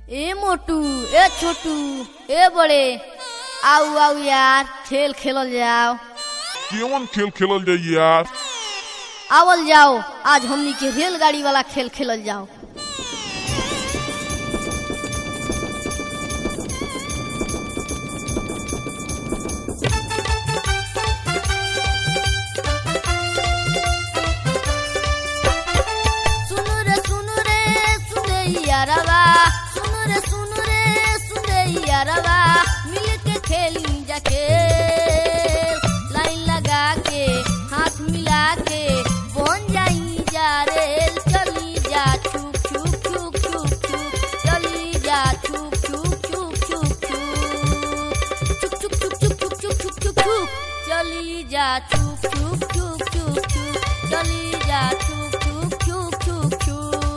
ए मोटू ए छोटू ए बड़े आओ आओ यार खेल खेलल जाओ। केवन खेल खेलल जाई यार? आवल जाओ आज हमनी के रेलगाड़ी वाला खेल खेलल जाओ। रवा मिल के खेली जाके लाइन लगा के हाथ मिला के बन जाई जा रेल चली जा छुक छुक छुक छुक छुक चली जा छुक छुक छुक छुक छुक छुक छुक छुक छुक छुक छुक छुक छुक चली जा छुक छुक छुक छुक छुक चली जा छुक छुक छुक छुक छुक।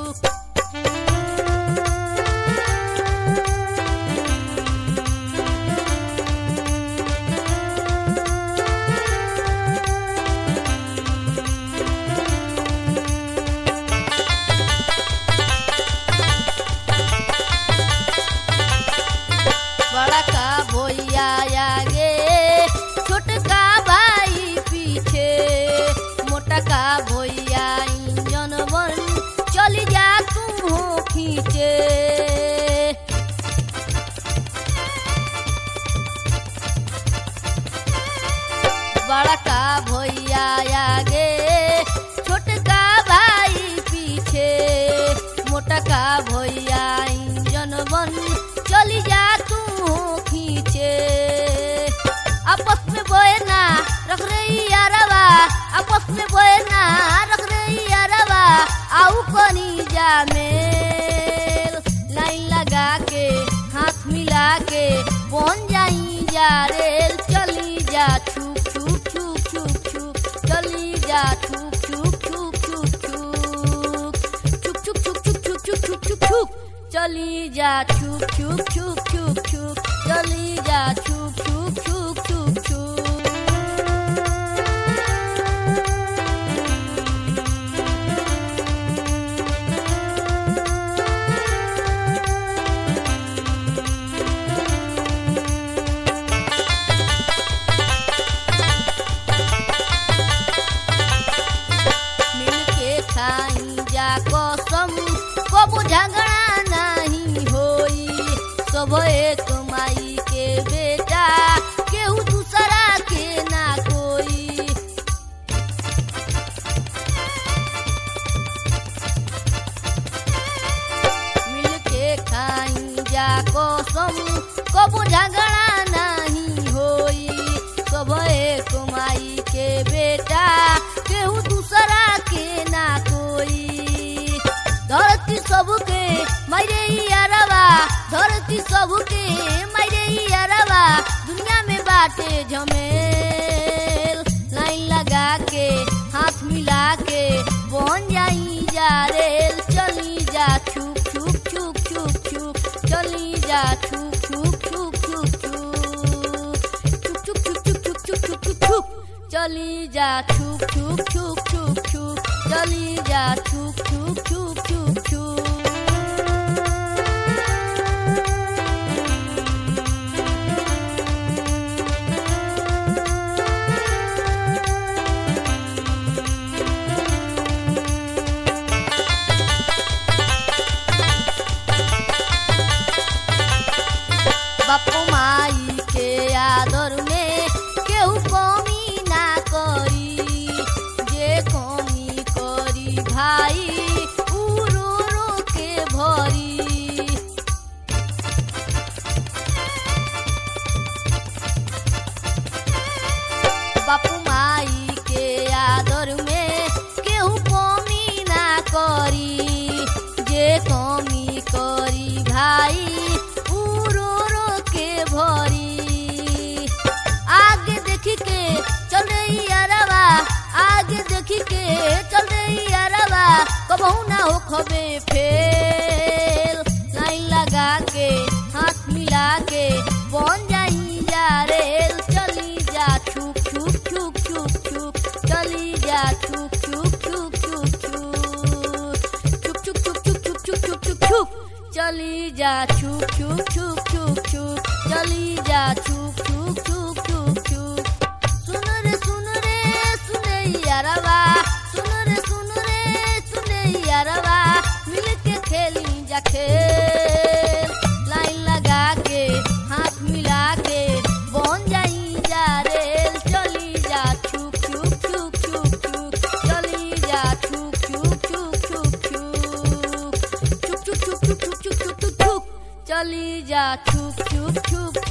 बड़ा का भैया आगे छोटका भाई पीछे मोटा का भैया इंजन बन चली जा तुम हो खींचे। बड़ा का भैया आगे छोटका भाई पीछे मोटा का भैया इंजन बन चली जा तू खींचे। आपस में बोए ना रख रही यारवा आपस में बोए ना रख रही यारवा आऊ कनी जा मेल लाइन लगा के हाथ मिला के बन जाई जा रेल चली जा छुक छुक छुक छुक छुक चली जा छुक छुक छुक छुक छुक छुक छुक छुक छुक छुक छुक छुक छुक चली जा छुक छुक छुक छुक छुक चली जा छुक छुक छुक छुक छुक। मिलके खाई जा कसम कबू झगड़ा नहीं होई सब एक माई के बेटा केहू दूसरा के ना कोई। मिलके खाई जा कसम कबू झगड़ा नहीं होई सब एक माई के बेटा केहू दूसरा के ना कोई। धरती सबके मायरे यारवा धरती सबके मायरे यारवा दुनिया में बाटे झमेल लाइन लगा के हाथ मिला के बन जाई जा रेल चली जा छुक छुक छुक छुक छुक चली जा छुक छुक छुक छुक छुक छुक छुक छुक छुक छुक छुक छुक छुक चली जा छुक छुक छुक छुक छुक चली जा छुक छुक छुक छुक छुक। बापू माई के आदर में केहू कमी ना करी जे कमी करी भाई ऊ रो रो के भरी। बापू माई के आदर में केहू कमी ना करी जे कमी करी भाई भरी। आगे देखी के चल रही अरवा आगे देखी के चल रही अरवा कबहू ना हो खबे फेल लाइन लगा के हाथ मिला के बन जाई जा रेल चली जा छुक छुक छुक छुक छुक चली जा छुक छुक छुक छुक छुक छुक छुक छुक छुक छुक छुक छुक छुक चली जा छुक छुक छुक छुक छुक चली जा छुक छुक छुक छुक छुक सुन रे सुने यारवा सुन रे सुने यारवा मिल के खेली जा खेल लाइन लगा के हाथ मिला के बन जाई जा रेल चली जा छुक छुक छुक छुक छुक चली जा छुक छुक छुक छुक छुक छुक छुक छुक छुक छुक छुक छुक चली जा छुक छुक छुक